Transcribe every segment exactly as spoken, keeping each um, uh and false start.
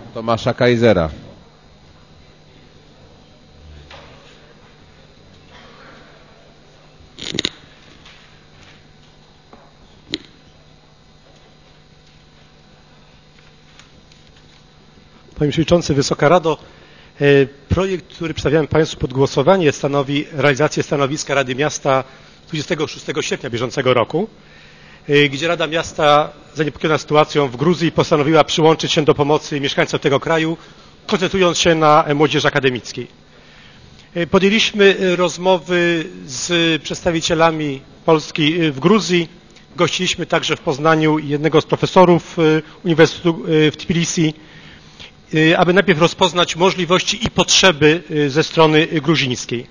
Tomasza Kaisera. Panie Przewodniczący, Wysoka Rado, projekt, który przedstawiamy Państwu pod głosowanie, stanowi realizację stanowiska Rady Miasta dwudziestego szóstego sierpnia bieżącego roku, gdzie Rada Miasta, zaniepokojona sytuacją w Gruzji, postanowiła przyłączyć się do pomocy mieszkańcom tego kraju, koncentrując się na młodzieży akademickiej. Podjęliśmy rozmowy z przedstawicielami Polski w Gruzji, gościliśmy także w Poznaniu jednego z profesorów Uniwersytetu w Tbilisi, aby najpierw rozpoznać możliwości i potrzeby ze strony gruzińskiej.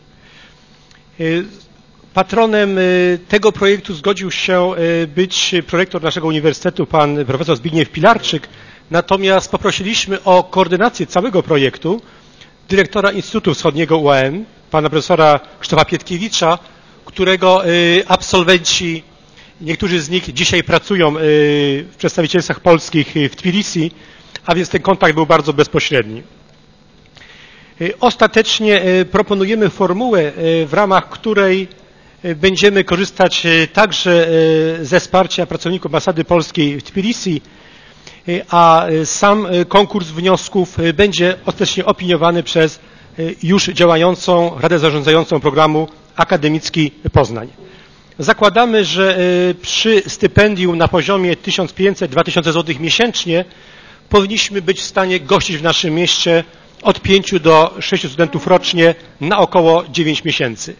Patronem tego projektu zgodził się być prorektor naszego uniwersytetu, pan profesor Zbigniew Pilarczyk, natomiast poprosiliśmy o koordynację całego projektu dyrektora Instytutu Wschodniego U A M, pana profesora Krzysztofa Pietkiewicza, którego absolwenci, niektórzy z nich dzisiaj pracują w przedstawicielstwach polskich w Tbilisi, a więc ten kontakt był bardzo bezpośredni. Ostatecznie proponujemy formułę, w ramach której będziemy korzystać także ze wsparcia pracowników ambasady polskiej w Tbilisi, a sam konkurs wniosków będzie ostatecznie opiniowany przez już działającą Radę Zarządzającą Programu Akademicki Poznań. Zakładamy, że przy stypendium na poziomie tysiąc pięćset do dwa tysiące złotych miesięcznie powinniśmy być w stanie gościć w naszym mieście od pięciu do sześciu studentów rocznie na około dziewięć miesięcy.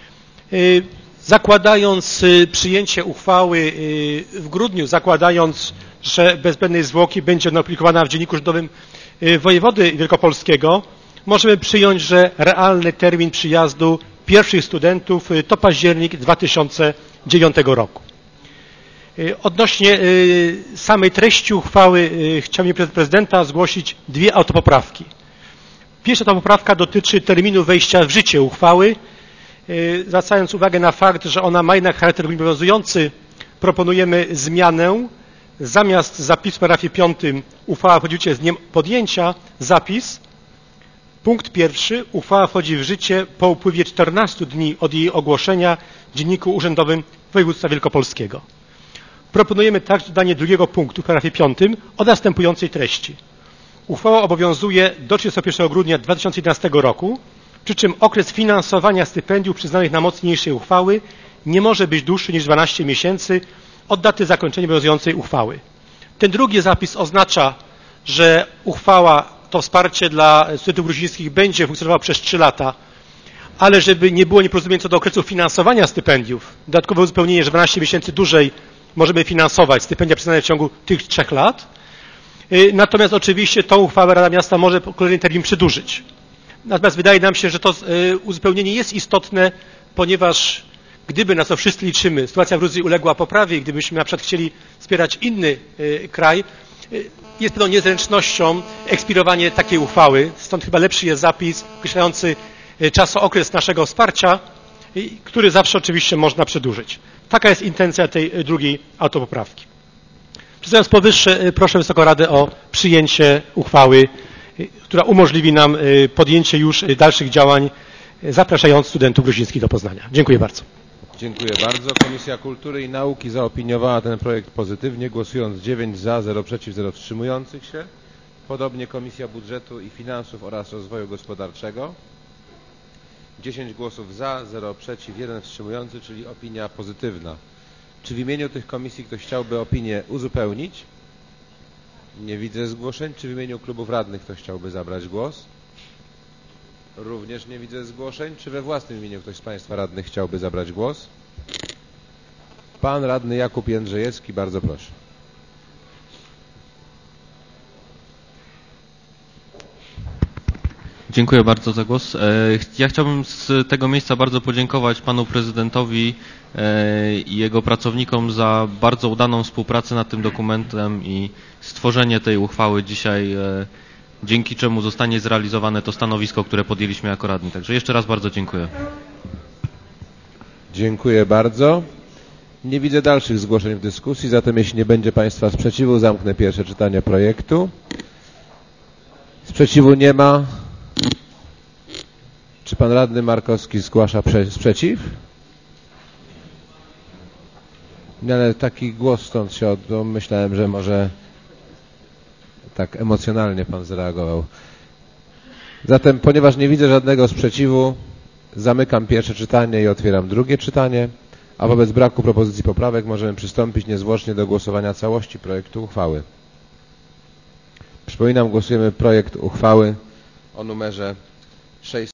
Zakładając przyjęcie uchwały w grudniu, zakładając, że bez zbędnej zwłoki będzie ona opublikowana w Dzienniku Urzędowym Wojewody Wielkopolskiego, możemy przyjąć, że realny termin przyjazdu pierwszych studentów to październik dwa tysiące dziewiątego roku. Odnośnie samej treści uchwały chciałbym przez prezydenta zgłosić dwie autopoprawki. Pierwsza autopoprawka dotyczy terminu wejścia w życie uchwały. Zwracając uwagę na fakt, że ona ma jednak charakter obowiązujący, proponujemy zmianę. Zamiast zapisu w paragrafie piątym uchwała wchodzi w życie z dniem podjęcia, zapis. Punkt pierwszy. Uchwała wchodzi w życie po upływie czternastu dni od jej ogłoszenia w Dzienniku Urzędowym Województwa Wielkopolskiego. Proponujemy także dodanie drugiego punktu w paragrafie piątym o następującej treści. Uchwała obowiązuje do trzydziestego pierwszego grudnia dwa tysiące jedenastego roku, przy czym okres finansowania stypendiów przyznanych na mocy niniejszej uchwały nie może być dłuższy niż dwanaście miesięcy od daty zakończenia obowiązującej uchwały. Ten drugi zapis oznacza, że uchwała, to wsparcie dla studentów gruzińskich będzie funkcjonowało przez trzy lata, ale żeby nie było nieporozumień co do okresu finansowania stypendiów, dodatkowe uzupełnienie, że dwanaście miesięcy dłużej możemy finansować stypendia przyznane w ciągu tych trzech lat. Natomiast oczywiście tą uchwałę Rada Miasta może kolejny termin przedłużyć. Natomiast wydaje nam się, że to uzupełnienie jest istotne, ponieważ gdyby, na co wszyscy liczymy, sytuacja w Gruzji uległa poprawie i gdybyśmy na przykład chcieli wspierać inny kraj, jest pewną niezręcznością ekspirowanie takiej uchwały. Stąd chyba lepszy jest zapis określający czasookres naszego wsparcia, który zawsze oczywiście można przedłużyć. Taka jest intencja tej drugiej autopoprawki. Przedstawiając powyższe, proszę Wysoką Radę o przyjęcie uchwały, która umożliwi nam podjęcie już dalszych działań, zapraszając studentów gruzińskich do Poznania. Dziękuję bardzo. Dziękuję bardzo. Komisja Kultury i Nauki zaopiniowała ten projekt pozytywnie, głosując dziewięć za, zero przeciw, zero wstrzymujących się. Podobnie Komisja Budżetu i Finansów oraz Rozwoju Gospodarczego. dziesięć głosów za, zero przeciw, jeden wstrzymujący, czyli opinia pozytywna. Czy w imieniu tych komisji ktoś chciałby opinię uzupełnić? Nie widzę zgłoszeń. Czy w imieniu klubów radnych ktoś chciałby zabrać głos? Również nie widzę zgłoszeń. Czy we własnym imieniu ktoś z Państwa radnych chciałby zabrać głos? Pan radny Jakub Jędrzejewski, bardzo proszę. Dziękuję bardzo za głos. Ja chciałbym z tego miejsca bardzo podziękować panu prezydentowi i jego pracownikom za bardzo udaną współpracę nad tym dokumentem i stworzenie tej uchwały dzisiaj, dzięki czemu zostanie zrealizowane to stanowisko, które podjęliśmy jako radni. Także jeszcze raz bardzo dziękuję. Dziękuję bardzo. Nie widzę dalszych zgłoszeń w dyskusji, zatem jeśli nie będzie Państwa sprzeciwu, zamknę pierwsze czytanie projektu. Sprzeciwu nie ma. Czy pan radny Markowski zgłasza prze sprzeciw? Nie, ale taki głos stąd się odbył. Myślałem, że może tak emocjonalnie pan zareagował. Zatem, ponieważ nie widzę żadnego sprzeciwu, zamykam pierwsze czytanie i otwieram drugie czytanie, a wobec braku propozycji poprawek możemy przystąpić niezwłocznie do głosowania całości projektu uchwały. Przypominam, głosujemy projekt uchwały o numerze sześć.